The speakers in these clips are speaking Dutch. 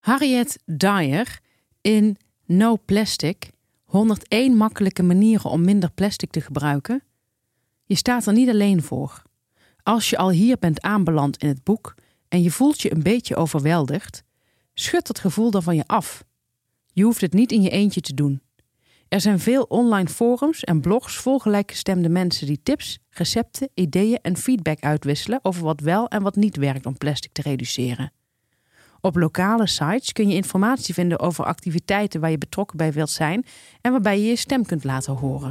Harriet Dyer in No Plastic, 101 makkelijke manieren om minder plastic te gebruiken. Je staat er niet alleen voor. Als je al hier bent aanbeland in het boek en je voelt je een beetje overweldigd, schud dat gevoel dan van je af. Je hoeft het niet in je eentje te doen. Er zijn veel online forums en blogs vol gelijkgestemde mensen die tips, recepten, ideeën en feedback uitwisselen over wat wel en wat niet werkt om plastic te reduceren. Op lokale sites kun je informatie vinden over activiteiten waar je betrokken bij wilt zijn en waarbij je je stem kunt laten horen.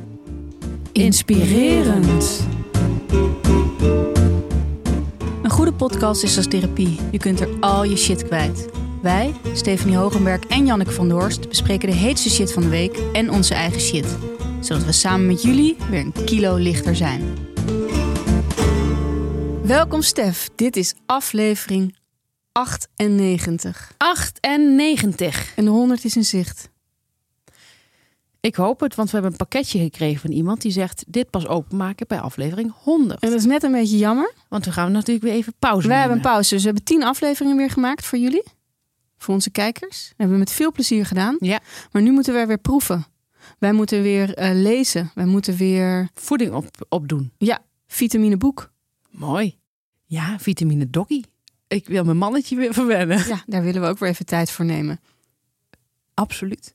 Inspirerend. Een goede podcast is als therapie. Je kunt er al je shit kwijt. Wij, Stefanie Hogenberg en Janneke van der Horst, bespreken de heetste shit van de week en onze eigen shit. Zodat we samen met jullie weer een kilo lichter zijn. Welkom Stef, dit is aflevering 98. 98. En de 100 is in zicht. Ik hoop het, want we hebben een pakketje gekregen van iemand die zegt dit pas openmaken bij aflevering 100. En dat is net een beetje jammer. Want we gaan natuurlijk weer even pauze Wij nemen. hebben een pauze, dus we hebben 10 afleveringen weer gemaakt voor jullie. Voor onze kijkers. Dat hebben we met veel plezier gedaan. Ja. Maar nu moeten wij weer proeven. Wij moeten weer lezen. Wij moeten weer... Voeding opdoen. Ja, vitamine boek. Mooi. Ja, vitamine doggy. Ik wil mijn mannetje weer verwennen. Ja, daar willen we ook weer even tijd voor nemen. Absoluut.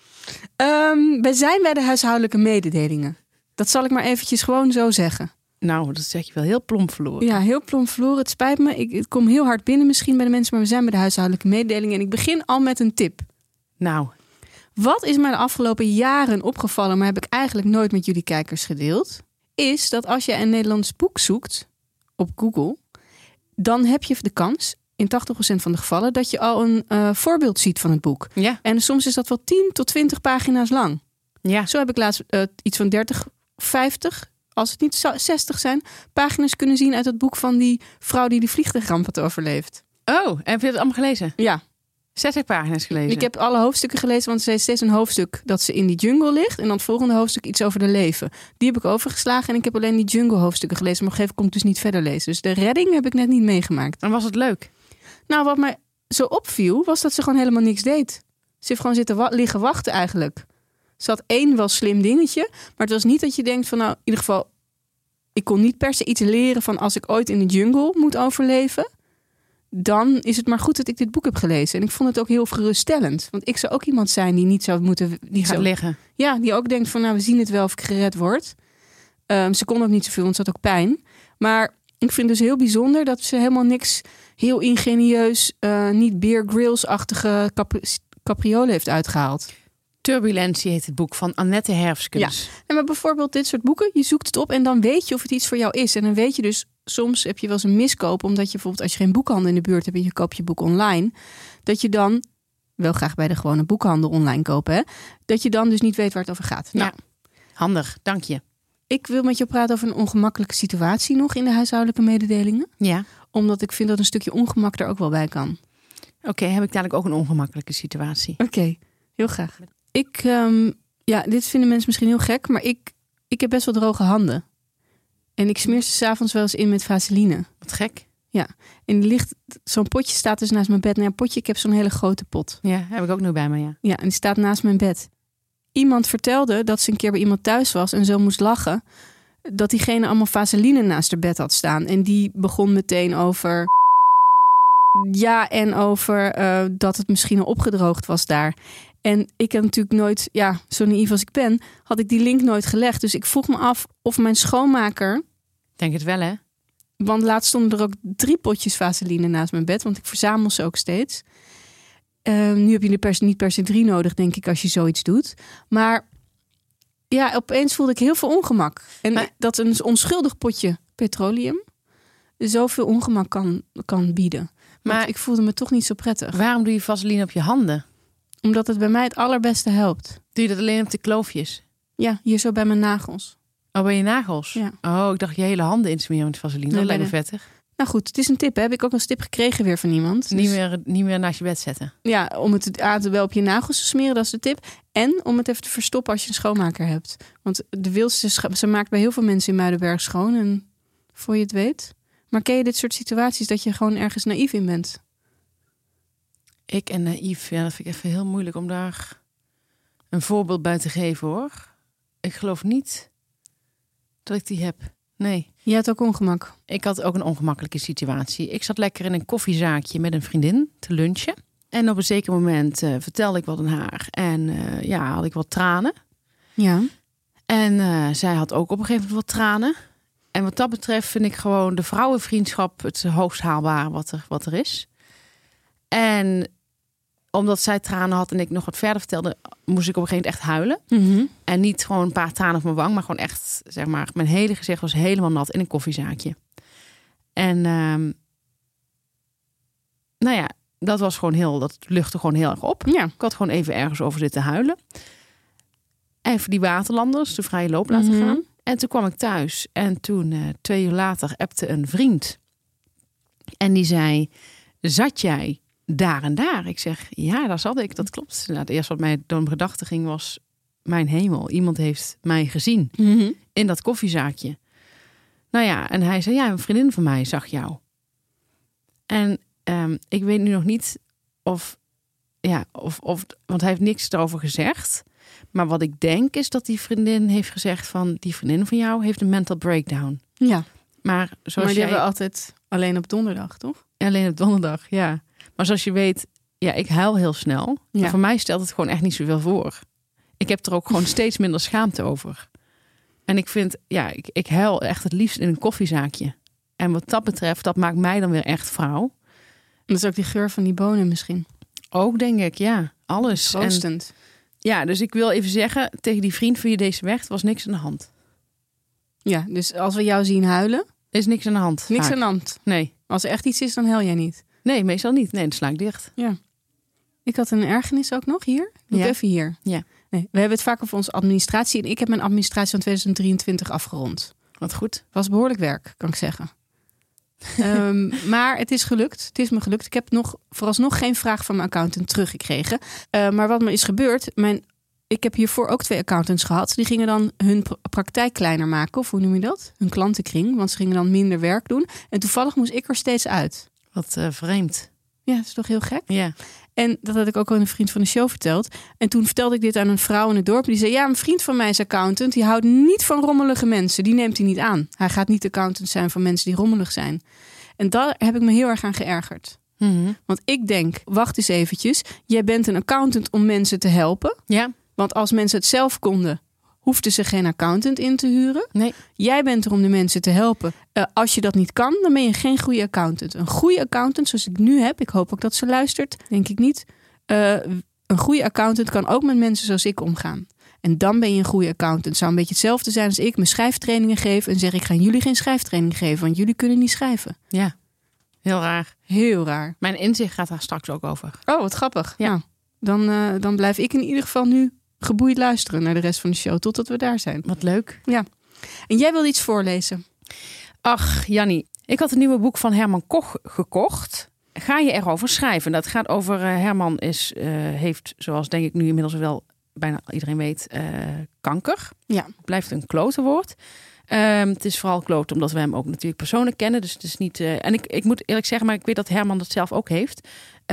Wij zijn bij de huishoudelijke mededelingen. Dat zal ik maar eventjes gewoon zo zeggen. Nou, dat zeg je wel heel plomp verloren. Ja, heel plomp verloren. Het spijt me. Ik kom heel hard binnen misschien bij de mensen, maar we zijn bij de huishoudelijke mededelingen. En ik begin al met een tip. Nou. Wat is mij de afgelopen jaren opgevallen, maar heb ik eigenlijk nooit met jullie kijkers gedeeld, is dat als je een Nederlands boek zoekt op Google, dan heb je de kans, in 80% van de gevallen, dat je al een voorbeeld ziet van het boek. Ja. En soms is dat wel 10 tot 20 pagina's lang. Ja. Zo heb ik laatst iets van 30, 50, als het niet 60 zijn, pagina's kunnen zien uit het boek van die vrouw die vliegtuigramp had overleefd. Oh, en heb je dat allemaal gelezen? Ja. 60 pagina's gelezen? Ik heb alle hoofdstukken gelezen, want ze heeft steeds een hoofdstuk dat ze in die jungle ligt. En dan het volgende hoofdstuk iets over de leven. Die heb ik overgeslagen en ik heb alleen die jungle hoofdstukken gelezen. Maar op een gegeven moment kon ik dus niet verder lezen. Dus de redding heb ik net niet meegemaakt. En was het leuk? Nou, wat mij zo opviel, was dat ze gewoon helemaal niks deed. Ze heeft gewoon zitten liggen wachten eigenlijk. Ze had 1 wel slim dingetje. Maar het was niet dat je denkt van nou, in ieder geval, ik kon niet per se iets leren van als ik ooit in de jungle moet overleven, dan is het maar goed dat ik dit boek heb gelezen. En ik vond het ook heel geruststellend. Want ik zou ook iemand zijn die niet zou moeten... Die gaat liggen. Ja, die ook denkt van nou, we zien het wel of ik gered word. Ze kon ook niet zoveel, want ze had ook pijn. Maar ik vind dus heel bijzonder dat ze helemaal niks heel ingenieus, niet Bear Grylls-achtige capriolen heeft uitgehaald. Turbulentie heet het boek van Annette Herfskens. Ja, en maar bijvoorbeeld dit soort boeken, je zoekt het op en dan weet je of het iets voor jou is. En dan weet je dus, soms heb je wel eens een miskoop, omdat je bijvoorbeeld als je geen boekhandel in de buurt hebt en je koopt je boek online, dat je dan, wel graag bij de gewone boekhandel online kopen, hè, dat je dan dus niet weet waar het over gaat. Ja, Nou, handig, dank je. ik wil met je praten over een ongemakkelijke situatie nog in de huishoudelijke mededelingen. Ja. Omdat ik vind dat een stukje ongemak er ook wel bij kan. Oké, heb ik dadelijk ook een ongemakkelijke situatie. Oké, heel graag. Dit vinden mensen misschien heel gek, maar ik heb best wel droge handen. En ik smeer ze 's avonds wel eens in met vaseline. Wat gek. Ja, en zo'n potje staat dus naast mijn bed. Nou, een potje, ik heb zo'n hele grote pot. Ja, heb ik ook nu bij me, ja. Ja, en die staat naast mijn bed. Iemand vertelde dat ze een keer bij iemand thuis was en zo moest lachen, dat diegene allemaal vaseline naast haar bed had staan. En die begon meteen over... Ja, en over dat het misschien al opgedroogd was daar. En ik heb natuurlijk nooit, zo naïef als ik ben, had ik die link nooit gelegd. Dus ik vroeg me af of mijn schoonmaker... Denk het wel, hè? Want laatst stonden er ook 3 potjes vaseline naast mijn bed. Want ik verzamel ze ook steeds. Nu heb je niet per se 3 nodig, denk ik, als je zoiets doet. Maar ja, opeens voelde ik heel veel ongemak. En dat een onschuldig potje petroleum zoveel ongemak kan bieden. Maar ik voelde me toch niet zo prettig. Waarom doe je vaseline op je handen? Omdat het bij mij het allerbeste helpt. Doe je dat alleen op de kloofjes? Ja, hier zo bij mijn nagels. Oh, bij je nagels? Ja. Oh, ik dacht je hele handen insmeren met vaseline. Dat lijkt me vettig. Nou goed, het is een tip. Hè? Heb ik ook een tip gekregen weer van iemand. Dus... Niet meer naast je bed zetten. Ja, om het wel op je nagels te smeren, dat is de tip. En om het even te verstoppen als je een schoonmaker hebt. Want de Wilse, ze maakt bij heel veel mensen in Muidenberg schoon. En voor je het weet. Maar ken je dit soort situaties dat je gewoon ergens naïef in bent? Ik en naïef, ja, dat vind ik even heel moeilijk om daar een voorbeeld bij te geven, hoor. Ik geloof niet dat ik die heb. Nee. Je had ook ongemak. Ik had ook een ongemakkelijke situatie. Ik zat lekker in een koffiezaakje met een vriendin te lunchen. En op een zeker moment vertelde ik wat aan haar. En had ik wat tranen. Ja. En zij had ook op een gegeven moment wat tranen. En wat dat betreft vind ik gewoon de vrouwenvriendschap het hoogst haalbare wat er is. En omdat zij tranen had en ik nog wat verder vertelde, moest ik op een gegeven moment echt huilen. Mm-hmm. En niet gewoon een paar tranen op mijn wang, maar gewoon echt, zeg maar, mijn hele gezicht was helemaal nat in een koffiezaakje. En dat was gewoon dat luchtte gewoon heel erg op. Ja. Ik had gewoon even ergens over zitten huilen. Even die waterlanders, de vrije loop laten gaan. En toen kwam ik thuis. En toen, 2 uur later, appte een vriend. En die zei, zat jij daar en daar? Ik zeg, ja, daar zat ik. Dat klopt. Nou, het eerste wat mij door mijn gedachten ging was, mijn hemel. Iemand heeft mij gezien in dat koffiezaakje. Nou ja, en hij zei, ja, een vriendin van mij zag jou. En ik weet nu nog niet of want hij heeft niks erover gezegd. Maar wat ik denk is dat die vriendin heeft gezegd van, die vriendin van jou heeft een mental breakdown. Ja. Maar Die hebben we altijd alleen op donderdag, toch? Alleen op donderdag, ja. Maar zoals je weet, ja, ik huil heel snel. Ja. Maar voor mij stelt het gewoon echt niet zoveel voor. Ik heb er ook gewoon steeds minder schaamte over. En ik vind, ja, ik huil echt het liefst in een koffiezaakje. En wat dat betreft, dat maakt mij dan weer echt vrouw. Dat is ook die geur van die bonen misschien. Ook denk ik, ja. Alles. Troostend. Ja, dus ik wil even zeggen, tegen die vriend van je deze weg, was niks aan de hand. Ja, dus als we jou zien huilen, Er is niks aan de hand. niks vaak. aan de hand. Nee. Als er echt iets is, dan huil jij niet. Nee, meestal niet. Nee, dan sla ik dicht. Ja. Ik had een ergernis ook nog hier. Doe Ja. ik even hier. Ja. Nee, we hebben het vaak over onze administratie. En ik heb mijn administratie van 2023 afgerond. Wat goed. Was behoorlijk werk, kan ik zeggen. Maar het is gelukt. Het is me gelukt. Ik heb vooralsnog geen vraag van mijn accountant teruggekregen. Maar wat me is gebeurd, ik heb hiervoor ook 2 accountants gehad. Die gingen dan hun praktijk kleiner maken. Of hoe noem je dat? Hun klantenkring. Want ze gingen dan minder werk doen. En toevallig moest ik er steeds uit. Wat vreemd. Ja, dat is toch heel gek? Ja. En dat had ik ook aan een vriend van de show verteld. En toen vertelde ik dit aan een vrouw in het dorp. Die zei, ja, een vriend van mij is accountant. Die houdt niet van rommelige mensen. Die neemt hij niet aan. Hij gaat niet accountant zijn van mensen die rommelig zijn. En daar heb ik me heel erg aan geërgerd. Mm-hmm. Want ik denk, wacht eens eventjes. Jij bent een accountant om mensen te helpen. Ja. Want als mensen het zelf konden, hoefden ze geen accountant in te huren. Nee. Jij bent er om de mensen te helpen. Als je dat niet kan, dan ben je geen goede accountant. Een goede accountant, zoals ik nu heb, ik hoop ook dat ze luistert, denk ik niet. Een goede accountant kan ook met mensen zoals ik omgaan. En dan ben je een goede accountant. Het zou een beetje hetzelfde zijn als ik mijn schrijftrainingen geef en zeg, ik ga jullie geen schrijftraining geven, want jullie kunnen niet schrijven. Ja. Heel raar. Heel raar. Mijn inzicht gaat daar straks ook over. Oh, wat grappig. Ja. Nou, dan blijf ik in ieder geval nu geboeid luisteren naar de rest van de show, totdat we daar zijn. Wat leuk. Ja. En jij wilde iets voorlezen? Ach, Jannie. Ik had een nieuwe boek van Herman Koch gekocht. Ga je erover schrijven? Dat gaat over... Herman heeft, zoals denk ik nu inmiddels wel bijna iedereen weet, kanker. Ja. Blijft een klote woord. Het is vooral kloot omdat we hem ook natuurlijk persoonlijk kennen. Dus het is niet... en ik moet eerlijk zeggen, maar ik weet dat Herman dat zelf ook heeft.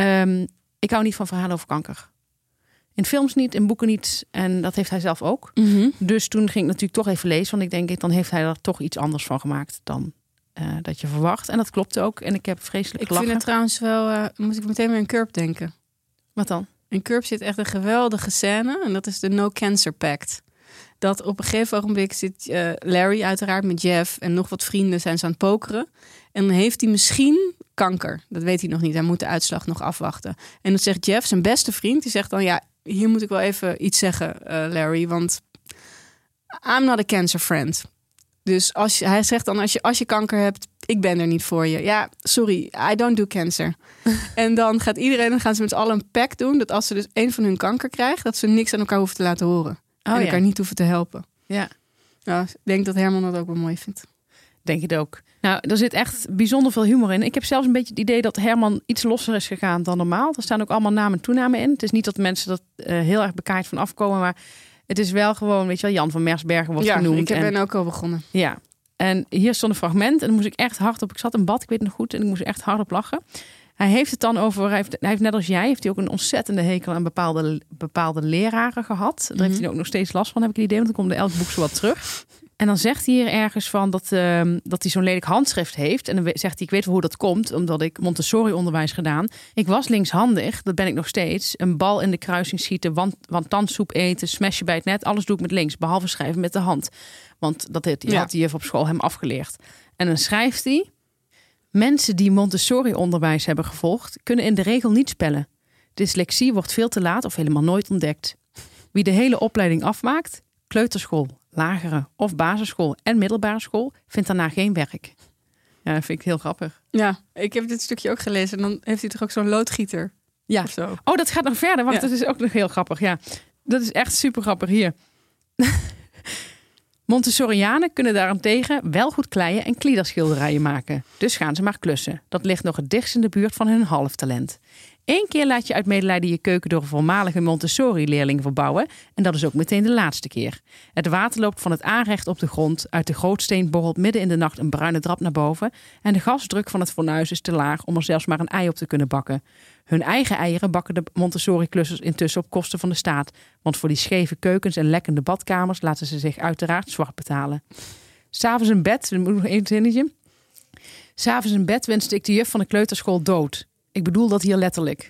Ik hou niet van verhalen over kanker. In films niet, in boeken niet. En dat heeft hij zelf ook. Mm-hmm. Dus toen ging ik natuurlijk toch even lezen. Want ik denk, dan heeft hij er toch iets anders van gemaakt dan dat je verwacht. En dat klopt ook. En ik heb vreselijk Ik gelachen. vind het trouwens wel... moet ik meteen weer aan Curb denken. Wat dan? In Curb zit echt een geweldige scène. En dat is de No Cancer Pact. Dat op een gegeven ogenblik zit Larry uiteraard met Jeff en nog wat vrienden zijn ze aan het pokeren. En dan heeft hij misschien kanker. Dat weet hij nog niet. Hij moet de uitslag nog afwachten. En dan zegt Jeff, zijn beste vriend, die zegt dan, ja, hier moet ik wel even iets zeggen, Larry, want I'm not a cancer friend. Dus hij zegt dan, als je kanker hebt, ik ben er niet voor je. Ja, sorry, I don't do cancer. En dan gaan ze met z'n allen een pact doen, dat als ze dus een van hun kanker krijgt, dat ze niks aan elkaar hoeven te laten horen. En elkaar niet hoeven te helpen. Ja. Nou, ik denk dat Herman dat ook wel mooi vindt. Denk het ook. Nou, er zit echt bijzonder veel humor in. Ik heb zelfs een beetje het idee dat Herman iets losser is gegaan dan normaal. Er staan ook allemaal namen en toenamen in. Het is niet dat mensen dat heel erg bekaaid van afkomen, maar het is wel gewoon, weet je wel, Jan van Mersbergen wordt genoemd. Ik ben ook al begonnen. Ja, en hier stond een fragment en dan moest ik echt hard op. Ik zat in bad, ik weet het nog goed, en ik moest echt hard op lachen. Hij heeft het dan over, hij heeft net als jij, heeft hij ook een ontzettende hekel aan bepaalde leraren gehad. Daar heeft hij ook nog steeds last van, heb ik het idee, want dan komt er elk boek zo wat terug. En dan zegt hij hier ergens van dat hij zo'n lelijk handschrift heeft. En dan zegt hij, ik weet wel hoe dat komt, omdat ik Montessori-onderwijs gedaan. Ik was linkshandig, dat ben ik nog steeds. Een bal in de kruising schieten, wantandsoep eten, smashje bij het net. Alles doe ik met links, behalve schrijven met de hand. Want dat had de juf op school hem afgeleerd. En dan schrijft hij: mensen die Montessori-onderwijs hebben gevolgd, kunnen in de regel niet spellen. Dyslexie wordt veel te laat of helemaal nooit ontdekt. Wie de hele opleiding afmaakt, kleuterschool, lagere of basisschool en middelbare school, vindt daarna geen werk. Ja, dat vind ik heel grappig. Ja, ik heb dit stukje ook gelezen. En dan heeft hij toch ook zo'n loodgieter? Ja. Of zo. Oh, dat gaat nog verder. Wacht, dat is ook nog heel grappig. Ja, dat is echt super grappig. Hier. Montessorianen kunnen daarentegen wel goed kleien en kliederschilderijen maken. Dus gaan ze maar klussen. Dat ligt nog het dichtst in de buurt van hun halftalent. 1 keer laat je uit medelijden je keuken door een voormalige Montessori-leerling verbouwen. En dat is ook meteen de laatste keer. Het water loopt van het aanrecht op de grond. Uit de grootsteen borrelt midden in de nacht een bruine drap naar boven. En de gasdruk van het fornuis is te laag om er zelfs maar een ei op te kunnen bakken. Hun eigen eieren bakken de Montessori-klussers intussen op kosten van de staat. Want voor die scheve keukens en lekkende badkamers laten ze zich uiteraard zwart betalen. 'S'avonds in bed, er moet nog één zinnetje. 'S'avonds in bed wenste ik de juf van de kleuterschool dood. Ik bedoel dat hier letterlijk.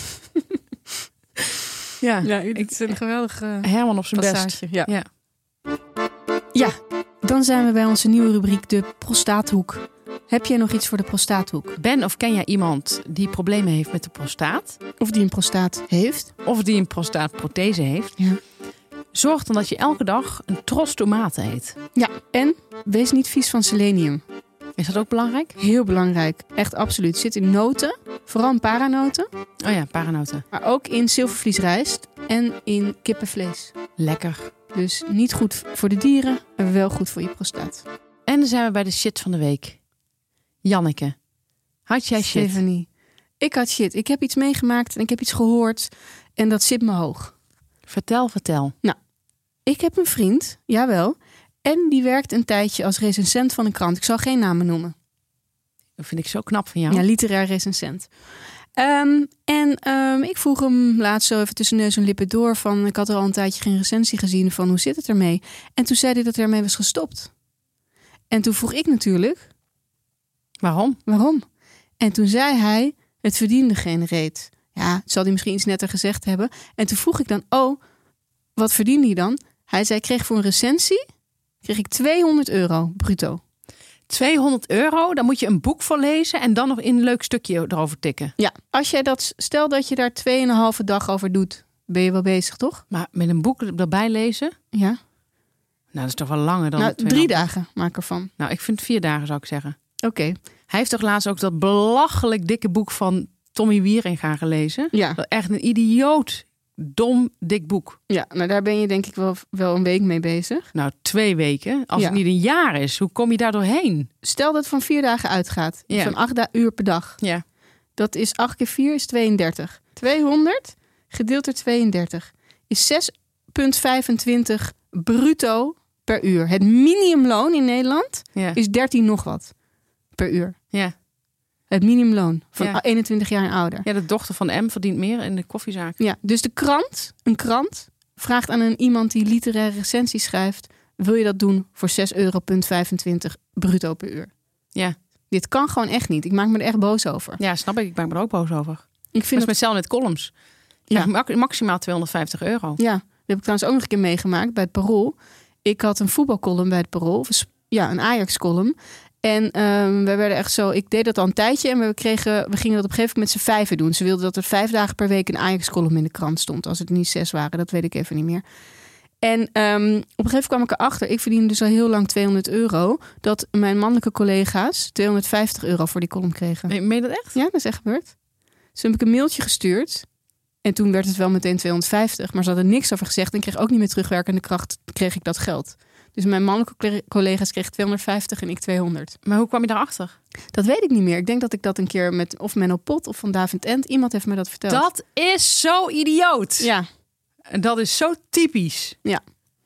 Ja, het is een geweldige Herman op zijn passage. best. Ja, dan zijn we bij onze nieuwe rubriek, de prostaathoek. Heb jij nog iets voor de prostaathoek? Ben of ken jij iemand die problemen heeft met de prostaat? Of die een prostaat heeft? Of die een prostaatprothese heeft? Ja. Zorg dan dat je elke dag een tros tomaten eet. Ja, en wees niet vies van selenium. Is dat ook belangrijk? Heel belangrijk. Echt absoluut. Zit in noten. Vooral in paranoten. Oh ja, paranoten. Maar ook in zilvervliesrijst en in kippenvlees. Lekker. Dus niet goed voor de dieren, maar wel goed voor je prostaat. En dan zijn we bij de shit van de week. Janneke, had jij shit? Stephanie. Ik had shit. Ik heb iets meegemaakt en ik heb iets gehoord. En dat zit me hoog. Vertel. Nou, ik heb een vriend, jawel. En die werkt een tijdje als recensent van een krant. Ik zal geen namen noemen. Dat vind ik zo knap van jou. Ja, literair recensent. Ik vroeg hem laatst zo even tussen neus en lippen door van... ik had er al een tijdje geen recensie gezien van hoe zit het ermee? En toen zei hij dat hij ermee was gestopt. En toen vroeg ik natuurlijk... Waarom? En toen zei hij, het verdiende geen reet. Ja, het zal hij misschien iets netter gezegd hebben. En toen vroeg ik dan, wat verdiende hij dan? Hij zei, ik kreeg voor een recensie... kreeg ik €200 bruto. €200, dan moet je een boek voor lezen en dan nog in een leuk stukje erover tikken. Ja, stel dat je daar 2,5 dag over doet, ben je wel bezig, toch? Maar met een boek erbij lezen? Ja. Nou, dat is toch wel langer dan... 3 dagen maak ervan. Nou, ik vind 4 dagen, zou ik zeggen. Oké. Hij heeft toch laatst ook dat belachelijk dikke boek van Tommy Wieringa gelezen? Ja. Echt een idioot, dom, dik boek. Ja, nou daar ben je denk ik wel een week mee bezig. Nou, 2 weken. Als het niet een jaar is, hoe kom je daar doorheen? Stel dat het van 4 dagen uitgaat. Ja. Van 8 uur per dag. Ja. Dat is 8 keer 4 is 32. 200 gedeeld door 32 is 6,25 bruto per uur. Het minimumloon in Nederland is 13 nog wat per uur. Ja. Het minimumloon van 21 jaar en ouder. Ja, de dochter van M verdient meer in de koffiezaak. Ja, dus een krant vraagt aan iemand die literaire recensies schrijft... wil je dat doen voor €6,25 bruto per uur? Ja. Dit kan gewoon echt niet. Ik maak me er echt boos over. Ja, snap ik. Ik maak me er ook boos over. Ik vind dat is met Cel met columns. Ja. Maximaal €250. Ja, dat heb ik trouwens ook nog een keer meegemaakt bij het Parool. Ik had een voetbalcolumn bij het Parool. Een Ajax-column. En we werden echt zo... Ik deed dat al een tijdje en we gingen dat op een gegeven moment met z'n 5 doen. Ze wilden dat er 5 dagen per week een Ajax-column in de krant stond. Als het niet 6 waren, dat weet ik even niet meer. En op een gegeven moment kwam ik erachter... Ik verdiende dus al heel lang €200... dat mijn mannelijke collega's €250 voor die column kregen. Meen je dat echt? Ja, dat is echt gebeurd. Dus toen heb ik een mailtje gestuurd... En toen werd het wel meteen 250, maar ze hadden niks over gezegd. En kreeg ook niet meer terugwerkende kracht, kreeg ik dat geld. Dus mijn mannelijke collega's kregen 250 en ik 200. Maar hoe kwam je daarachter? Dat weet ik niet meer. Ik denk dat ik dat een keer met of Menno Pot of van David Ent, iemand heeft me dat verteld. Dat is zo idioot. Ja. En dat is zo typisch. Ja.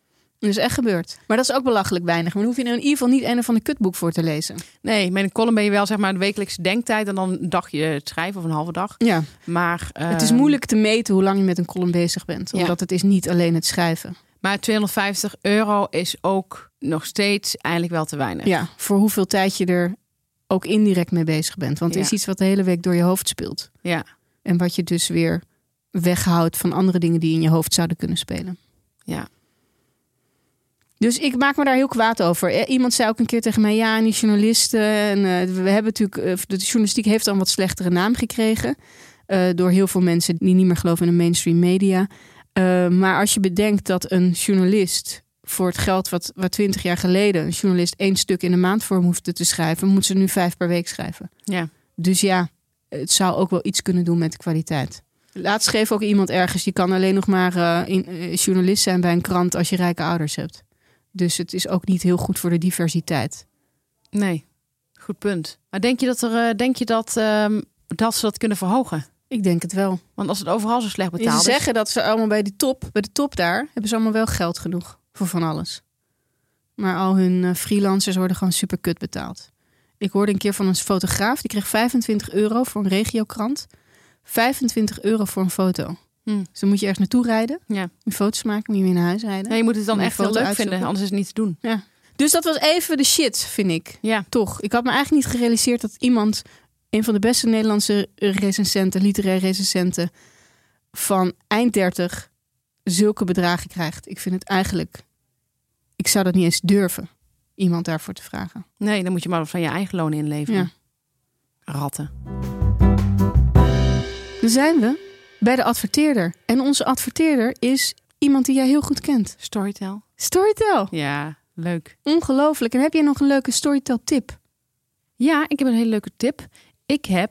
Dat is echt gebeurd. Maar dat is ook belachelijk weinig. Maar dan hoef je er in ieder geval niet een of ander kutboek voor te lezen. Nee, met een column ben je wel zeg maar de wekelijkse denktijd en dan een dagje het schrijven of een halve dag. Ja. Maar Het is moeilijk te meten hoe lang je met een column bezig bent. Omdat het is niet alleen het schrijven. Maar €250 is ook nog steeds eigenlijk wel te weinig. Ja, voor hoeveel tijd je er ook indirect mee bezig bent. Want het is iets wat de hele week door je hoofd speelt. Ja. En wat je dus weer weghoudt van andere dingen die in je hoofd zouden kunnen spelen. Ja. Dus ik maak me daar heel kwaad over. Iemand zei ook een keer tegen mij, ja, en die journalisten. En we hebben natuurlijk, de journalistiek heeft al een wat slechtere naam gekregen. Door heel veel mensen die niet meer geloven in de mainstream media. Maar als je bedenkt dat een journalist voor het geld wat 20 jaar geleden een journalist 1 stuk in de maand voor hem hoefde te schrijven, moet ze nu 5 per week schrijven. Ja. Dus ja, het zou ook wel iets kunnen doen met de kwaliteit. Laatst schreef ook iemand ergens, je kan alleen nog maar journalist zijn bij een krant als je rijke ouders hebt. Dus het is ook niet heel goed voor de diversiteit. Nee, goed punt. Maar denk je dat ze dat kunnen verhogen? Ik denk het wel. Want als het overal zo slecht betaald is. Ze zeggen dat ze allemaal bij de top daar, hebben ze allemaal wel geld genoeg voor van alles. Maar al hun freelancers worden gewoon super kut betaald. Ik hoorde een keer van een fotograaf, die kreeg €25 voor een regiokrant. €25 voor een foto. Dus dan moet je ergens naartoe rijden. Ja. Moet foto's maken, moet je weer naar huis rijden. Nee, je moet het dan echt heel leuk uitzoeken. vinden, anders is het niet te doen. Ja. Dus dat was even de shit, vind ik. Ja. Toch. Ik had me eigenlijk niet gerealiseerd dat iemand, een van de beste Nederlandse recensenten, literaire recensenten, van eind 30 zulke bedragen krijgt. Ik vind het eigenlijk, ik zou dat niet eens durven, iemand daarvoor te vragen. Nee, dan moet je maar van je eigen loon inleveren. Ja. Ratten. Dan zijn we bij de adverteerder. En onze adverteerder is iemand die jij heel goed kent. Storytel. Storytel. Ja, leuk. Ongelooflijk. En heb jij nog een leuke Storytel tip? Ja, ik heb een hele leuke tip. Ik heb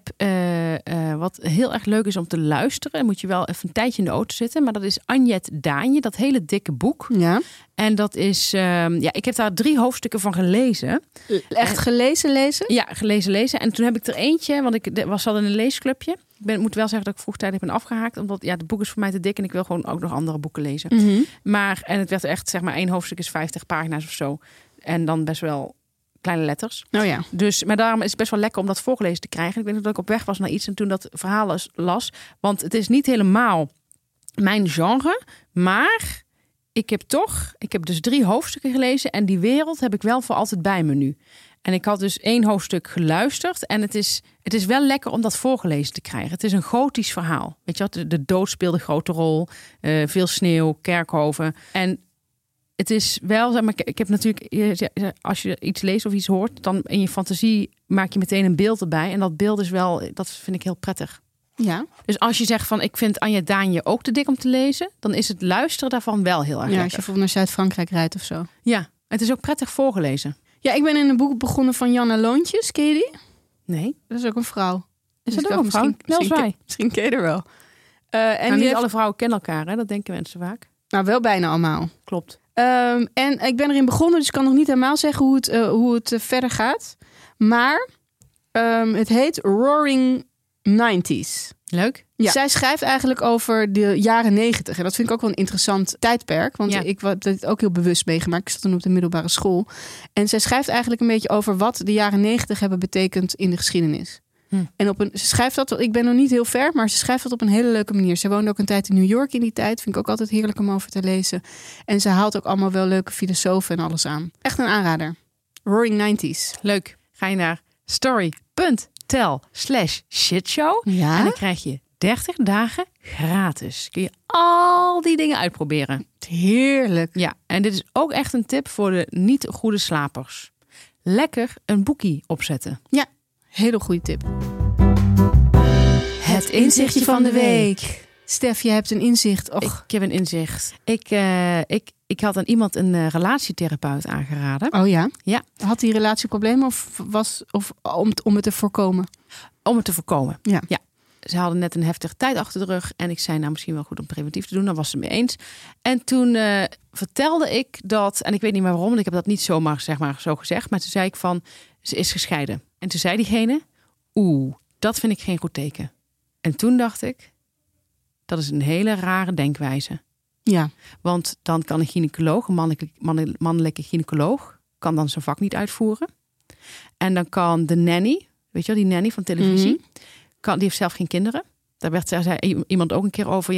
wat heel erg leuk is om te luisteren. Dan moet je wel even een tijdje in de auto zitten. Maar dat is Anjet Daanje, dat hele dikke boek. Ja. En dat is, ik heb daar 3 hoofdstukken van gelezen. Echt gelezen lezen? Ja, lezen. En toen heb ik er eentje, want ik zat in een leesclubje. Ik moet wel zeggen dat ik vroegtijdig ben afgehaakt. Omdat het boek is voor mij te dik en ik wil gewoon ook nog andere boeken lezen. Mm-hmm. En het werd echt, zeg maar, 1 hoofdstuk is 50 pagina's of zo. En dan best wel kleine letters. Oh ja. Dus, maar daarom is het best wel lekker om dat voorgelezen te krijgen. Ik weet nog dat ik op weg was naar iets en toen dat verhaal las. Want het is niet helemaal mijn genre. Maar ik heb dus 3 hoofdstukken gelezen. En die wereld heb ik wel voor altijd bij me nu. En ik had dus 1 hoofdstuk geluisterd. En het is wel lekker om dat voorgelezen te krijgen. Het is een gotisch verhaal. Weet je wat? De dood speelde een grote rol. Veel sneeuw, kerkhoven. En het is wel, zeg maar, ik heb natuurlijk, als je iets leest of iets hoort, dan in je fantasie maak je meteen een beeld erbij. En dat beeld is wel, dat vind ik heel prettig. Ja. Dus als je zegt van, ik vind Anjet Daanje ook te dik om te lezen, dan is het luisteren daarvan wel heel erg lekker. Als je bijvoorbeeld naar Zuid-Frankrijk rijdt of zo. Ja, het is ook prettig voorgelezen. Ja, ik ben in een boek begonnen van Janne Loontjes. Ken je die? Nee. Dat is ook een vrouw. Is dat ook een vrouw? Misschien ken je er wel. En niet alle vrouwen kennen elkaar, hè? Dat denken mensen vaak. Nou, wel bijna allemaal. Klopt. En ik ben erin begonnen, dus ik kan nog niet helemaal zeggen hoe het verder gaat. Maar het heet Roaring 90s. Leuk. Ja. Zij schrijft eigenlijk over de jaren 90. En dat vind ik ook wel een interessant tijdperk. Want ik had het ook heel bewust meegemaakt. Ik zat toen op de middelbare school. En zij schrijft eigenlijk een beetje over wat de jaren 90 hebben betekend in de geschiedenis. En ze schrijft dat, ik ben nog niet heel ver, maar ze schrijft dat op een hele leuke manier. Ze woonde ook een tijd in New York in die tijd. Vind ik ook altijd heerlijk om over te lezen. En ze haalt ook allemaal wel leuke filosofen en alles aan. Echt een aanrader. Roaring 90s. Leuk. Ga je naar story.tel/shitshow. Ja? En dan krijg je 30 dagen gratis. Kun je al die dingen uitproberen. Heerlijk. Ja, en dit is ook echt een tip voor de niet goede slapers. Lekker een boekie opzetten. Ja, hele goede tip. Het inzichtje van de week. Stef, je hebt een inzicht. Och. Ik heb een inzicht. Ik had aan iemand een relatietherapeut aangeraden. Oh ja? Ja. Had die relatieproblemen of om het te voorkomen? Om het te voorkomen. Ja. Ze hadden net een heftige tijd achter de rug. En ik zei, nou, misschien wel goed om preventief te doen. Daar was ze mee eens. En toen vertelde ik dat, en ik weet niet meer waarom, want ik heb dat niet zomaar zo gezegd. Maar toen zei ik van, ze is gescheiden. En toen zei diegene, dat vind ik geen goed teken. En toen dacht ik, dat is een hele rare denkwijze. Ja. Want dan kan een gynaecoloog, een mannelijke gynaecoloog, kan dan zijn vak niet uitvoeren. En dan kan de nanny, weet je wel, die nanny van televisie, die heeft zelf geen kinderen. Daar zei iemand ook een keer over,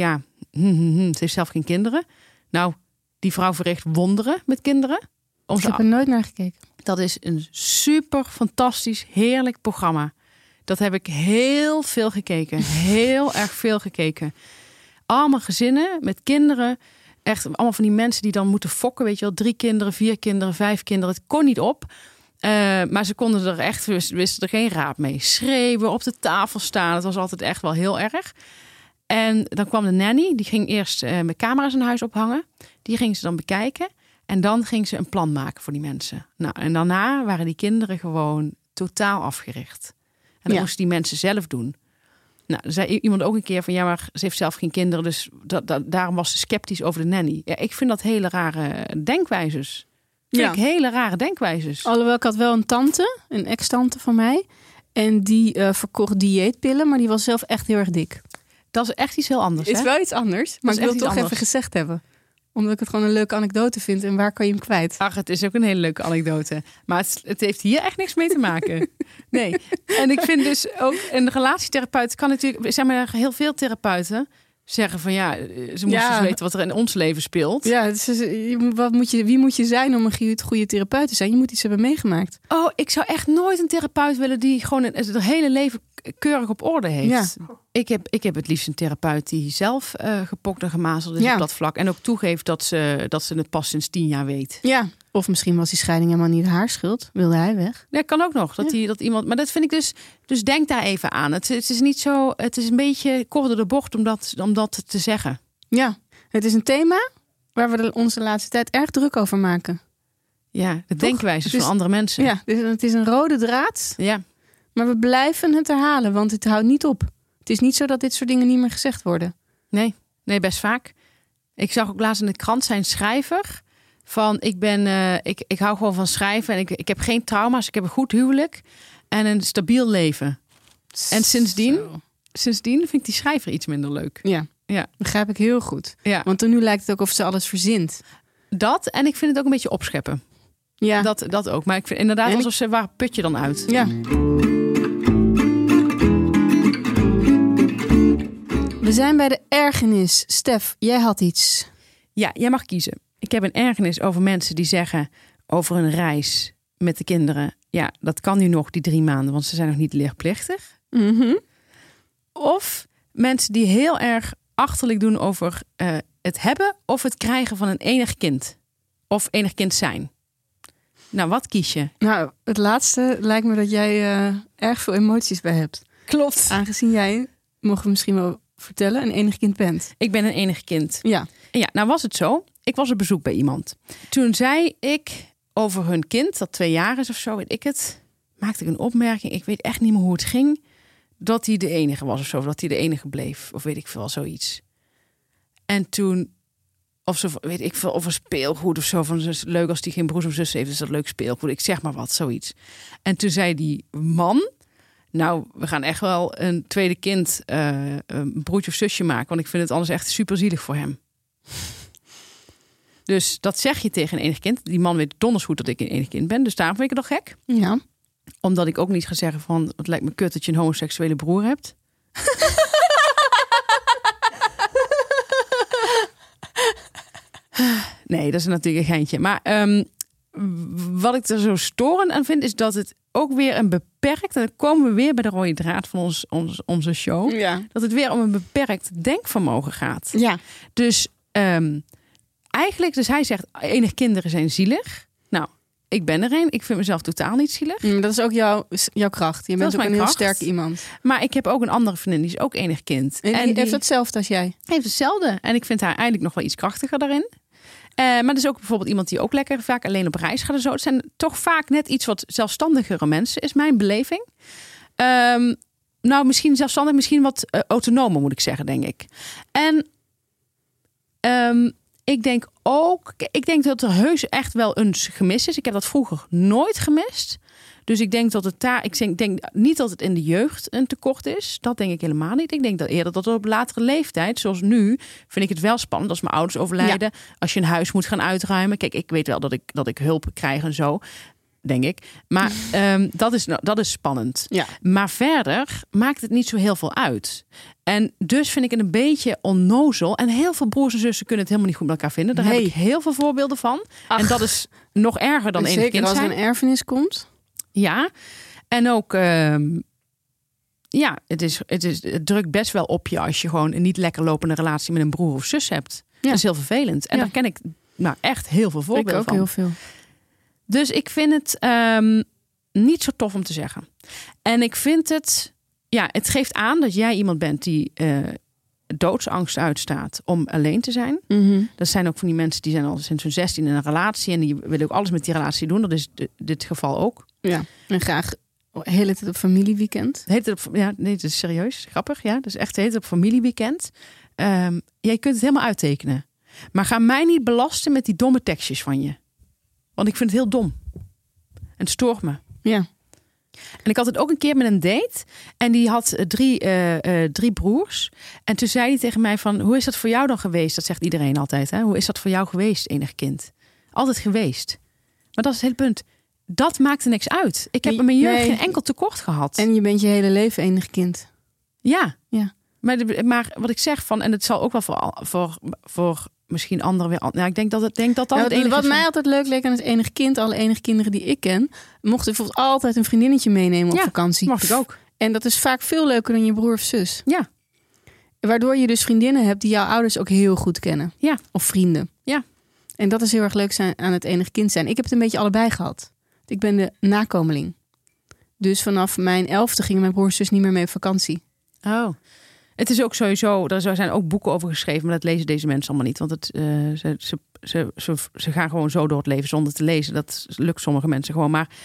ze heeft zelf geen kinderen. Nou, die vrouw verricht wonderen met kinderen. Ik heb er nooit naar gekeken. Dat is een super fantastisch, heerlijk programma. Dat heb ik heel veel gekeken. Heel erg veel gekeken. Allemaal gezinnen met kinderen. Echt allemaal van die mensen die dan moeten fokken. Weet je wel, 3 kinderen, 4 kinderen, 5 kinderen. Het kon niet op. Maar ze konden er echt, wisten er geen raad mee. Schreeuwen, op de tafel staan. Het was altijd echt wel heel erg. En dan kwam de nanny. Die ging eerst met camera's in huis ophangen. Die ging ze dan bekijken. En dan ging ze een plan maken voor die mensen. Nou, en daarna waren die kinderen gewoon totaal afgericht. En dat moesten die mensen zelf doen. Nou, er zei iemand ook een keer van... ja, maar ze heeft zelf geen kinderen... dus daarom was ze sceptisch over de nanny. Ja, ik vind dat hele rare denkwijzes. Hele rare denkwijzes. Alhoewel, ik had wel een tante, een ex-tante van mij... en die verkocht dieetpillen... maar die was zelf echt heel erg dik. Dat is echt iets heel anders, Het is wel iets anders, maar ik wil het toch anders even gezegd hebben. Omdat ik het gewoon een leuke anekdote vind. En waar kan je hem kwijt? Ach, het is ook een hele leuke anekdote. Maar het heeft hier echt niks mee te maken. Nee. En ik vind dus ook een relatietherapeut kan natuurlijk... zeg maar, heel veel therapeuten zeggen van ja... ze moesten dus weten wat er in ons leven speelt. Ja, wie moet je zijn om een goede therapeut te zijn? Je moet iets hebben meegemaakt. Oh, ik zou echt nooit een therapeut willen... die gewoon het hele leven keurig op orde heeft. Ja. Ik heb het liefst een therapeut die zelf gepokt en gemazeld is op dat vlak. En ook toegeeft dat ze het pas sinds 10 jaar weet. Ja, of misschien was die scheiding helemaal niet haar schuld. Wilde hij weg? Ja, kan ook nog. Dat iemand. Maar dat vind ik dus denk daar even aan. Het is niet zo. Het is een beetje kort door de bocht om dat te zeggen. Ja, het is een thema waar we onze laatste tijd erg druk over maken. Ja, de denkwijzes van andere mensen. Ja, het is een rode draad. Ja. Maar we blijven het herhalen, want het houdt niet op. Het is niet zo dat dit soort dingen niet meer gezegd worden. Nee, best vaak. Ik zag ook laatst in de krant zijn schrijver van ik hou gewoon van schrijven en ik heb geen trauma's, ik heb een goed huwelijk en een stabiel leven. En sindsdien vind ik die schrijver iets minder leuk. Ja, begrijp ik heel goed. Ja. Want nu lijkt het ook of ze alles verzint. Dat en ik vind het ook een beetje opscheppen. Ja. Dat ook. Maar ik vind inderdaad alsof ze waar put je dan uit. Ja. We zijn bij de ergernis. Stef, jij had iets. Ja, jij mag kiezen. Ik heb een ergernis over mensen die zeggen over een reis met de kinderen. Ja, dat kan nu nog die 3 maanden, want ze zijn nog niet leerplichtig. Mm-hmm. Of mensen die heel erg achterlijk doen over het hebben of het krijgen van een enig kind. Of enig kind zijn. Nou, wat kies je? Nou, het laatste lijkt me dat jij erg veel emoties bij hebt. Klopt. Aangezien jij, mogen we misschien wel vertellen, een enig kind bent. Ik ben een enig kind. Ja. Ja, nou was het zo. Ik was op bezoek bij iemand. Toen zei ik over hun kind, dat 2 jaar is of zo, weet ik het. Maakte ik een opmerking. Ik weet echt niet meer hoe het ging. Dat hij de enige was of zo. Of dat hij de enige bleef. Of weet ik veel, zoiets. En toen... Of zo, weet ik veel, of een speelgoed of zo. Van leuk als die geen broers of zus heeft, is dat leuk speelgoed. Ik zeg maar wat, zoiets. En toen zei die man... Nou, we gaan echt wel een tweede kind, een broertje of zusje maken. Want ik vind het anders echt super zielig voor hem. Dus dat zeg je tegen een enig kind. Die man weet donders goed dat ik een enig kind ben. Dus daarom vind ik het nog gek. Ja. Omdat ik ook niet ga zeggen van... Het lijkt me kut dat je een homoseksuele broer hebt. Nee, dat is natuurlijk een geintje. Maar wat ik er zo storend aan vind... is dat het ook weer een beperkt... en dan komen we weer bij de rode draad van onze show... Ja. Dat het weer om een beperkt denkvermogen gaat. Ja. Dus eigenlijk... Dus hij zegt, enig kinderen zijn zielig. Nou, ik ben er een. Ik vind mezelf totaal niet zielig. Dat is ook jouw kracht. Je bent ook een heel sterk iemand. Maar ik heb ook een andere vriendin, die is ook enig kind. En die heeft hetzelfde als jij? Heeft hetzelfde. En ik vind haar eigenlijk nog wel iets krachtiger daarin. Maar er is ook bijvoorbeeld iemand die ook lekker vaak alleen op reis gaat en zo. Het zijn toch vaak net iets wat zelfstandigere mensen, is mijn beleving. Nou, misschien zelfstandig, misschien wat autonomer moet ik zeggen, denk ik. En ik denk dat er heus echt wel een gemis is. Ik heb dat vroeger nooit gemist. Dus ik denk dat het daar. Ik denk niet dat het in de jeugd een tekort is. Dat denk ik helemaal niet. Ik denk dat eerder dat op latere leeftijd, zoals nu, vind ik het wel spannend als mijn ouders overlijden. Ja. Als je een huis moet gaan uitruimen. Kijk, ik weet wel dat ik hulp krijg en zo. Denk ik. Maar dat is spannend. Ja. Maar verder maakt het niet zo heel veel uit. En dus vind ik het een beetje onnozel. En heel veel broers en zussen kunnen het helemaal niet goed met elkaar vinden. Daar heb ik heel veel voorbeelden van. Ach, en dat is nog erger dan enig kind zijn. Zeker als er een erfenis komt. Ja. En ook... het drukt best wel op je als je gewoon een niet lekker lopende relatie met een broer of zus hebt. Ja. Dat is heel vervelend. En daar ken ik echt heel veel voorbeelden van. Ik ook heel veel. Dus ik vind het niet zo tof om te zeggen. En ik vind het... Ja, het geeft aan dat jij iemand bent die doodsangst uitstaat om alleen te zijn. Mm-hmm. Dat zijn ook van die mensen die zijn al sinds hun 16 in een relatie. En die willen ook alles met die relatie doen. Dat is dit geval ook. Ja, en graag de hele tijd op familieweekend. Het is serieus. Grappig, ja. Dus echt de hele tijd op familieweekend. Jij kunt het helemaal uittekenen. Maar ga mij niet belasten met die domme tekstjes van je. Want ik vind het heel dom. En het stoort me. Ja. En ik had het ook een keer met een date. En die had drie broers. En toen zei hij tegen mij van... Hoe is dat voor jou dan geweest? Dat zegt iedereen altijd. Hè? Hoe is dat voor jou geweest, enig kind? Altijd geweest. Maar dat is het hele punt. Dat maakte niks uit. Ik heb in mijn jeugd geen enkel tekort gehad. En je bent je hele leven enig kind. Ja. Ja. Maar wat ik zeg van... En het zal ook wel voor misschien anderen weer... Nou, ik denk dat het enige wat mij altijd leuk leek aan het enig kind... alle enige kinderen die ik ken... mochten bijvoorbeeld altijd een vriendinnetje meenemen op vakantie. Mag ik ook. En dat is vaak veel leuker dan je broer of zus. Ja. Waardoor je dus vriendinnen hebt die jouw ouders ook heel goed kennen. Ja. Of vrienden. Ja. En dat is heel erg leuk aan het enig kind zijn. Ik heb het een beetje allebei gehad. Ik ben de nakomeling. Dus vanaf mijn 11e gingen mijn broer en zus niet meer mee op vakantie. Oh. Het is ook sowieso, er zijn ook boeken over geschreven, maar dat lezen deze mensen allemaal niet. Want ze gaan gewoon zo door het leven zonder te lezen. Dat lukt sommige mensen gewoon. Maar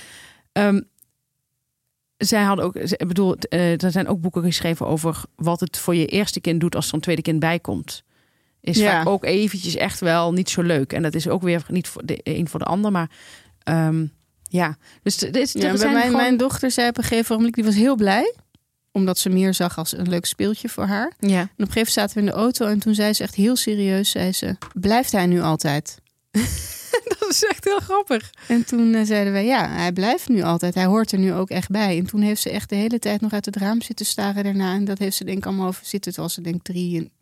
zij hadden ook, er zijn ook boeken geschreven over wat het voor je eerste kind doet als er een tweede kind bij komt. Is vaak ook eventjes echt wel niet zo leuk. En dat is ook weer niet voor de een voor de ander, maar ja. Dus mijn dochter zei op een gegeven moment, die was heel blij. Omdat ze meer zag als een leuk speeltje voor haar. Ja. En op een gegeven moment zaten we in de auto. En toen zei ze echt heel serieus. Zei ze, blijft hij nu altijd? Dat is echt heel grappig. En toen zeiden wij, ja, hij blijft nu altijd. Hij hoort er nu ook echt bij. En toen heeft ze echt de hele tijd nog uit het raam zitten staren daarna. En dat heeft ze denk ik allemaal over zitten. Terwijl ze denk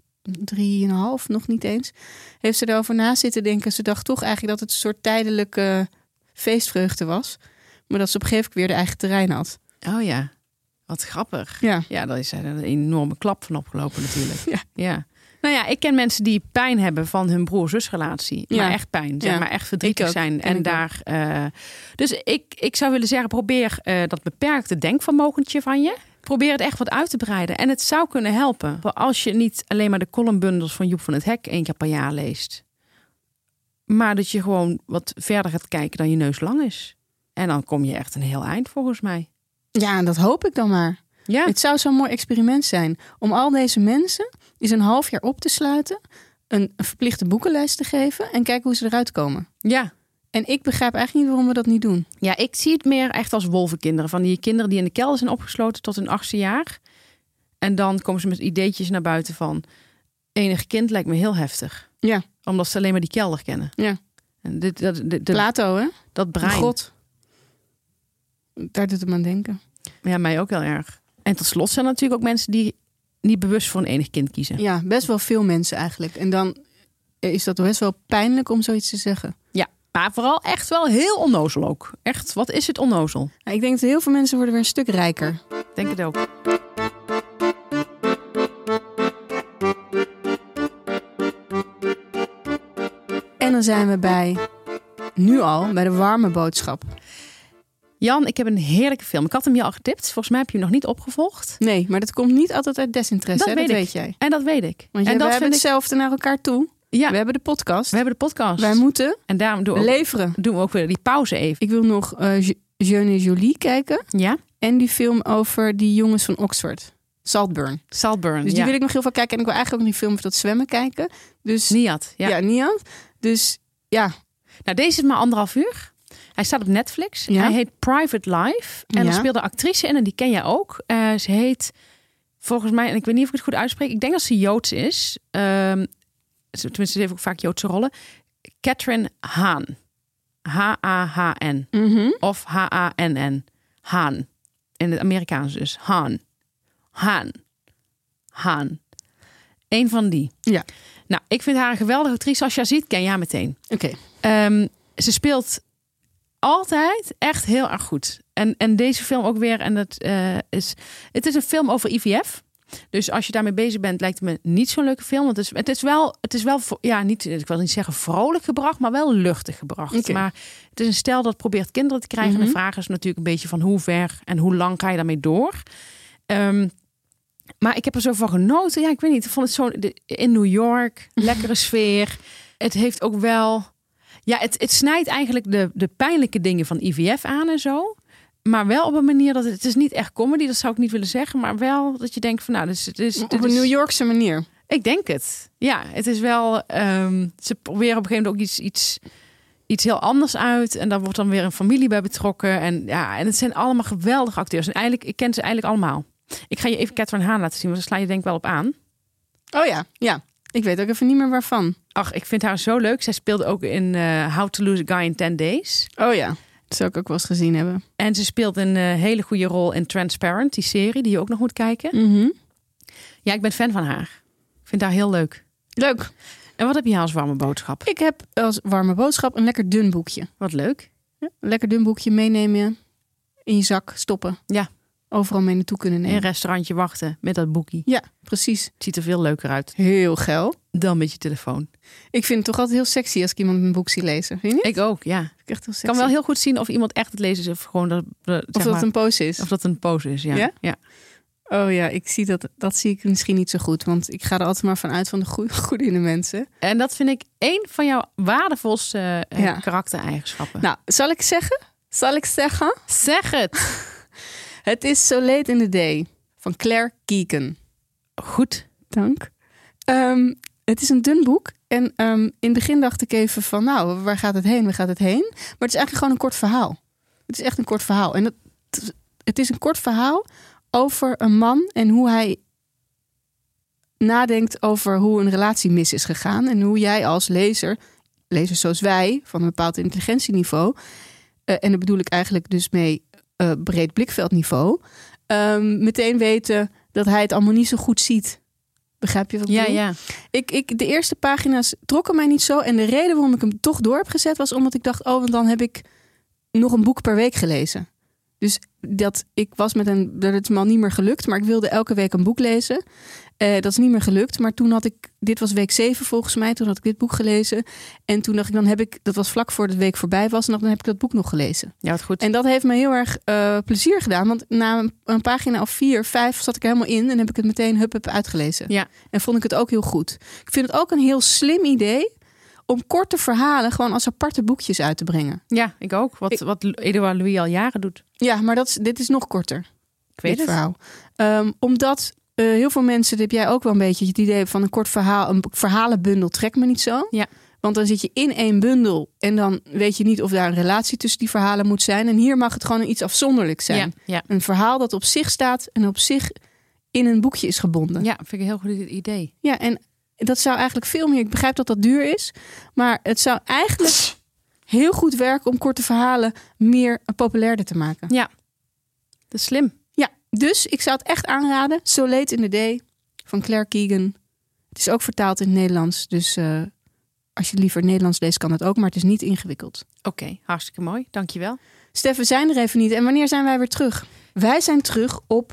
3,5, nog niet eens. Heeft ze erover na zitten denken. Ze dacht toch eigenlijk dat het een soort tijdelijke feestvreugde was. Maar dat ze op een gegeven moment weer de eigen terrein had. Oh ja. Wat grappig. Ja, daar is een enorme klap van opgelopen natuurlijk. Ja. Nou ja, ik ken mensen die pijn hebben van hun broer-zusrelatie. Maar echt pijn, zeg maar echt verdrietig zijn. En daar. Dus ik zou willen zeggen, probeer dat beperkte denkvermogentje van je. Probeer het echt wat uit te breiden. En het zou kunnen helpen. Als je niet alleen maar de columnbundels van Joep van het Hek 1 keer per jaar leest. Maar dat je gewoon wat verder gaat kijken dan je neus lang is. En dan kom je echt een heel eind volgens mij. Ja, dat hoop ik dan maar. Ja. Het zou zo'n mooi experiment zijn. Om al deze mensen eens een half jaar op te sluiten. Een verplichte boekenlijst te geven. En kijken hoe ze eruit komen. Ja. En ik begrijp eigenlijk niet waarom we dat niet doen. Ja, ik zie het meer echt als wolvenkinderen. Van die kinderen die in de kelder zijn opgesloten tot hun 8e jaar. En dan komen ze met ideetjes naar buiten van... enig kind lijkt me heel heftig. Ja. Omdat ze alleen maar die kelder kennen. Ja. En Plato, hè? Dat brein. God. Daar doet het me aan denken. Ja, mij ook heel erg. En tot slot zijn er natuurlijk ook mensen die niet bewust voor een enig kind kiezen. Ja, best wel veel mensen eigenlijk. En dan is dat best wel pijnlijk om zoiets te zeggen. Ja, maar vooral echt wel heel onnozel ook. Echt, wat is het onnozel? Ja, ik denk dat heel veel mensen worden weer een stuk rijker. Denk het ook. En dan zijn we nu al bij de warme boodschap. Jan, ik heb een heerlijke film. Ik had hem je al getipt. Volgens mij heb je hem nog niet opgevolgd. Nee, maar dat komt niet altijd uit desinteresse. Dat weet jij. En dat weet ik. Want we hebben hetzelfde naar elkaar toe. Ja. We hebben de podcast. Wij moeten en daarom leveren. Doen we ook weer die pauze even. Ik wil nog Jeune et Jolie kijken. Ja. En die film over die jongens van Oxford. Saltburn. Dus die wil ik nog heel veel kijken. En ik wil eigenlijk ook die film over dat zwemmen kijken. Dus Nihat. Ja, Nihat. Dus ja. Nou, deze is maar 1,5 uur. Hij staat op Netflix. Ja? Hij heet Private Life. En Ja. er speelt een actrice in en die ken jij ook. Ze heet, volgens mij, en ik weet niet of ik het goed uitspreek. Ik denk dat ze Joods is. Tenminste, ze heeft ook vaak Joodse rollen. Catherine Hahn. H-A-H-N. Of H-A-N-N. Hahn. In het Amerikaans dus. Hahn. Eén van die. Ja. Nou, ik vind haar een geweldige actrice. Als je haar ziet, ken je haar meteen. Oké. Ze speelt altijd echt heel erg goed. En deze film ook weer. En het is een film over IVF. Dus als je daarmee bezig bent, lijkt het me niet zo'n leuke film. Want het is wel ja, niet, ik wil niet zeggen vrolijk gebracht, maar wel luchtig gebracht. Okay. Maar het is een stel dat probeert kinderen te krijgen. En de vraag is natuurlijk een beetje van hoe ver en hoe lang ga je daarmee door. Maar ik heb er zo van genoten. Ja, ik weet niet. Ik vond het zo in New York, lekkere sfeer. Het heeft ook wel. Ja, het snijdt eigenlijk de pijnlijke dingen van IVF aan en zo. Maar wel op een manier dat het is niet echt comedy, dat zou ik niet willen zeggen. Maar wel dat je denkt van nou, dit op een New Yorkse manier. Ik denk het. Ja, het is wel. Ze proberen op een gegeven moment ook iets heel anders uit. En daar wordt dan weer een familie bij betrokken. En ja, en het zijn allemaal geweldige acteurs. En eigenlijk, ik ken ze eigenlijk allemaal. Ik ga je even Catherine Hahn laten zien, want daar sla je denk ik wel op aan. Oh ja. Ik weet ook even niet meer waarvan. Ach, ik vind haar zo leuk. Zij speelde ook in How to Lose a Guy in 10 Days. Oh ja, dat zou ik ook wel eens gezien hebben. En ze speelt een hele goede rol in Transparent, die serie die je ook nog moet kijken. Ja, ik ben fan van haar. Ik vind haar heel leuk. Leuk. En wat heb je als warme boodschap? Ik heb als warme boodschap een lekker dun boekje. Wat leuk. Ja, een lekker dun boekje meenemen, in je zak stoppen. Ja. Overal mee naartoe kunnen In nemen. een restaurantje wachten met dat boekie. Ja, precies. Het ziet er veel leuker uit Heel geil. dan met je telefoon. Ik vind het toch altijd heel sexy als ik iemand een boek zie lezen. Vind je niet? Ik ook, ja. Vind ik echt heel Ik sexy. kan wel heel goed zien of iemand echt het lezen is of gewoon Of dat een pose is. Of dat een pose is, ja. Ja? Oh ja, ik zie dat zie ik misschien niet zo goed. Want ik ga er altijd maar vanuit van de goede in de mensen. En dat vind ik één van jouw waardevolste karaktereigenschappen. Nou, zal ik zeggen? Zeg het! Het is So Late in the Day van Claire Keegan. Goed. Dank. Het is een dun boek. En in het begin dacht ik even van, nou, waar gaat het heen? Maar het is eigenlijk gewoon een kort verhaal. Het is echt een kort verhaal. En het is een kort verhaal over een man en hoe hij nadenkt over hoe een relatie mis is gegaan. En hoe jij als lezer zoals wij, van een bepaald intelligentieniveau, en daar bedoel ik eigenlijk dus mee breed blikveldniveau, meteen weten dat hij het allemaal niet zo goed ziet. Begrijp je wat ik bedoel? Ja. De eerste pagina's trokken mij niet zo. En de reden waarom ik hem toch door heb gezet was omdat ik dacht, want dan heb ik nog een boek per week gelezen. Dus dat is me al niet meer gelukt. Maar ik wilde elke week een boek lezen. Dat is niet meer gelukt. Maar toen dit was week 7 volgens mij. Toen had ik dit boek gelezen. En toen dacht ik, dat was vlak voor de week voorbij was. En dan heb ik dat boek nog gelezen. Ja, wat goed. En dat heeft me heel erg plezier gedaan. Want na een pagina of 4, 5 zat ik er helemaal in. En heb ik het meteen hup uitgelezen. Ja. En vond ik het ook heel goed. Ik vind het ook een heel slim idee om korte verhalen gewoon als aparte boekjes uit te brengen. Ja, ik ook. Wat Edouard Louis al jaren doet. Ja, maar dit is nog korter. Ik weet dit het. verhaal. Omdat heel veel mensen, dat heb jij ook wel een beetje het idee van een kort verhaal, een verhalenbundel trekt me niet zo. Ja. Want dan zit je in één bundel en dan weet je niet of daar een relatie tussen die verhalen moet zijn. En hier mag het gewoon iets afzonderlijks zijn. Ja. Een verhaal dat op zich staat en op zich in een boekje is gebonden. Ja, vind ik een heel goed idee. Ja, en dat zou eigenlijk veel meer. Ik begrijp dat dat duur is, maar het zou eigenlijk heel goed werken om korte verhalen meer populairder te maken. Ja, dat is slim. Ja, dus ik zou het echt aanraden. So Late in the Day van Claire Keegan. Het is ook vertaald in het Nederlands, dus als je liever Nederlands leest kan het ook, maar het is niet ingewikkeld. Oké, hartstikke mooi. Dankjewel. Stef, we zijn er even niet. En wanneer zijn wij weer terug? Wij zijn terug op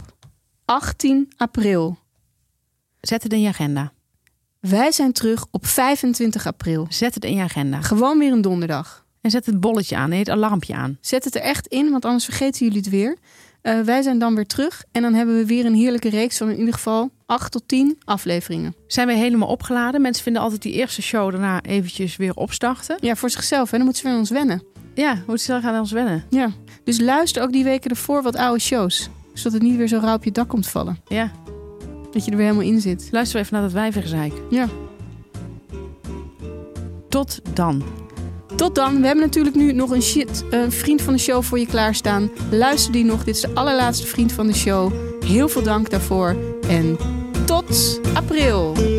18 april. Zet het in je agenda. Wij zijn terug op 25 april. Zet het in je agenda. Gewoon weer een donderdag. En zet het bolletje aan, het alarmpje aan. Zet het er echt in, want anders vergeten jullie het weer. Wij zijn dan weer terug. En dan hebben we weer een heerlijke reeks van in ieder geval 8 tot 10 afleveringen. Zijn we helemaal opgeladen? Mensen vinden altijd die eerste show daarna eventjes weer opstarten. Ja, voor zichzelf. En dan moeten ze weer aan ons wennen. Ja, hoe snel gaan we ons wennen? Ja, dus luister ook die weken ervoor wat oude shows. Zodat het niet weer zo rauw op je dak komt vallen. Ja. Dat je er weer helemaal in zit. Luister even naar dat wijvergezeik. Ja. Tot dan. Tot dan. We hebben natuurlijk nu nog een vriend van de show voor je klaarstaan. Luister die nog. Dit is de allerlaatste vriend van de show. Heel veel dank daarvoor. En tot april.